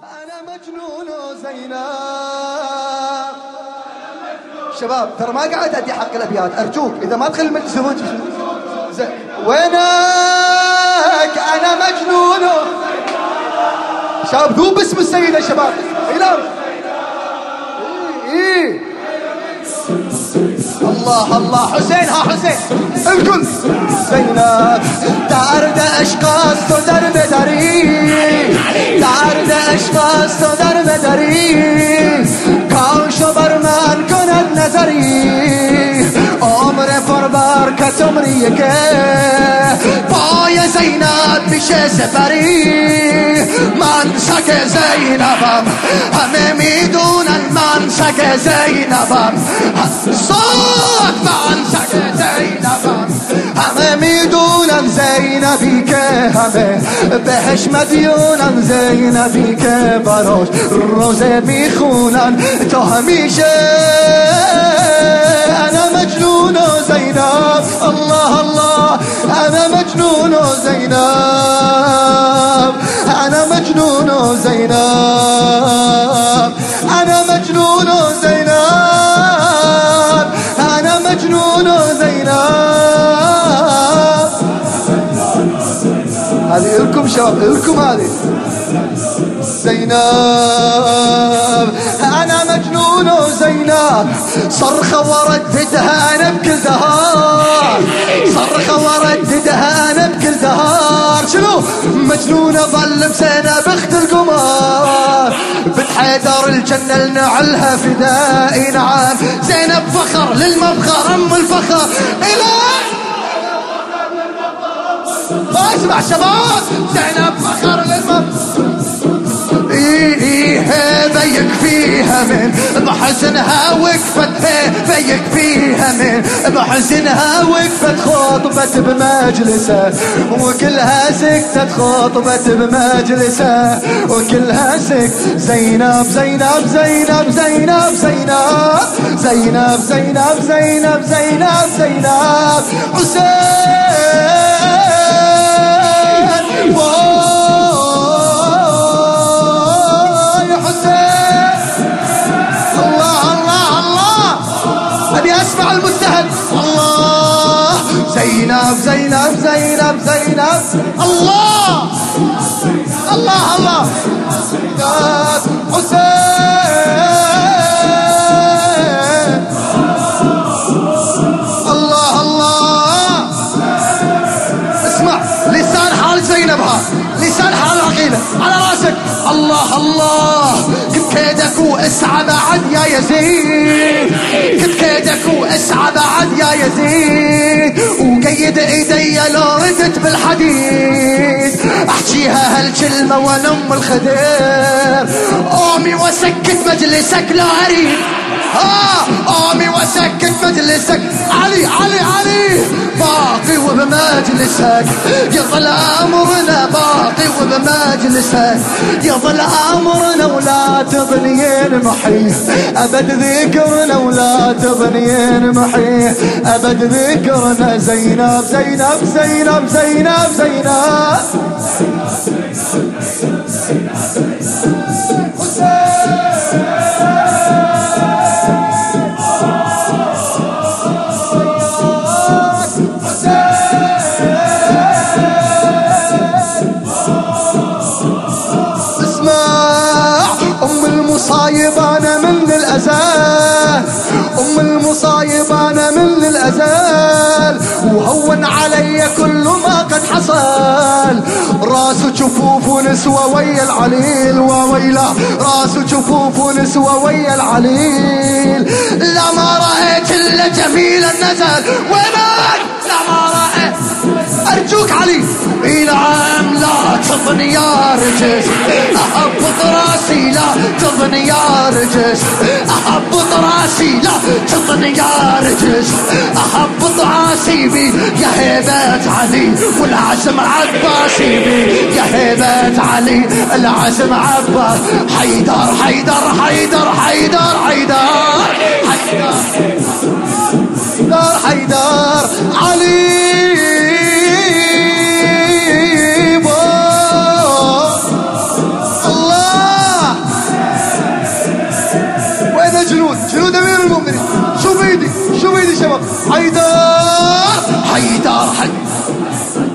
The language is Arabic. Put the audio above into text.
أنا مجنون زينب. شباب ترى ما قاعد أدي حق الأبيات، أرجوك إذا ما تخلي المجلس وينك أنا مجنون. شباب ذوب اسم السيدة شباب. إيه الله الله حسين ها حسين الكل زينب تعرض اشخاص تدر بدري تعرض اشخاص تدر بدري کاش برمن کند نظری عمر پربر کس عمریه که پای زینب میشه سفری من سگ زینبم همه میدونن من سگ زینبم صوت من سگ زینبم همه میدونن زینبی که همه بهش مدیونن زینبی که براش روزه میخونن تا همیشه انا مجنون زینب الله الله انا مجنون زینب انا مجنون زینب انا مجنون زینب انا مجنون زینب. هذه لكم شباب لكم هذه زينب أنا مجنون زينب صرخة ورددها أنا بكل دهار صرخة ورددها أنا بكل دهار شنو مجنون ظل بزينب اخت القمر بنت حيدر الجنة لنعلها فدائي نعم زينب فخر للمفخر أم الفخر إلى ما اسمع شباب زينب فخر للمفخر هذا يكفيها من بحزنها وقفت هذا يكفيها من بحزنها وقفت خطبت بمجلسه وكلها سكتت خطبت بمجلسه وكلها سكت زينب زينب زينب زينب زينب زينب زينب زينب زينب زينب حسين اسمع المستهل الله زينب زينب زينب زينب الله الله الله زينب حسين الله الله اسمع لسان حال زينب ها لسان حال عقيلة على راسك الله الله كنت كيدك واسعى بعد يا يزيد كنت كيدك واسعى بعد يا يزيد وقيد ايدي لو ردت بالحديد احكيها هالكلمة وانا ام الخدير قومي وسكت مجلسك لا اريد قومي وسكت مجلسك علي علي علي باقي وبمجلسك يظل امرنا باقي وبمجلسك يظل امرنا ولا تظنين محي ابد ذكرنا ولا تظنين محي ابد ذكرنا زينب زينب زينب زينب زينب المصايب انا من الازال ام المصايب انا من الازال وهون علي كل ما قد حصل راس جفوف ونسوى ويا العليل وويلا راس جفوف ونسوى ويا العليل لا ما رأيت الا جميل النزل وينك لا ما رأيت ارجوك علي العام لا تظني يا رجس اهبط راسي لا تظني يا رجس اهبط راسي لا تظني يا رجس اهبط راسي بي يا هيبة علي والعزم عباسي بي يا هيبة علي العزم عباس حيدر حيدر حيدر حيدر حيدر حيدر حيدر علي الله جنود امير المؤمنين. شوف ايدي شباب. حيدر حيدر حيدر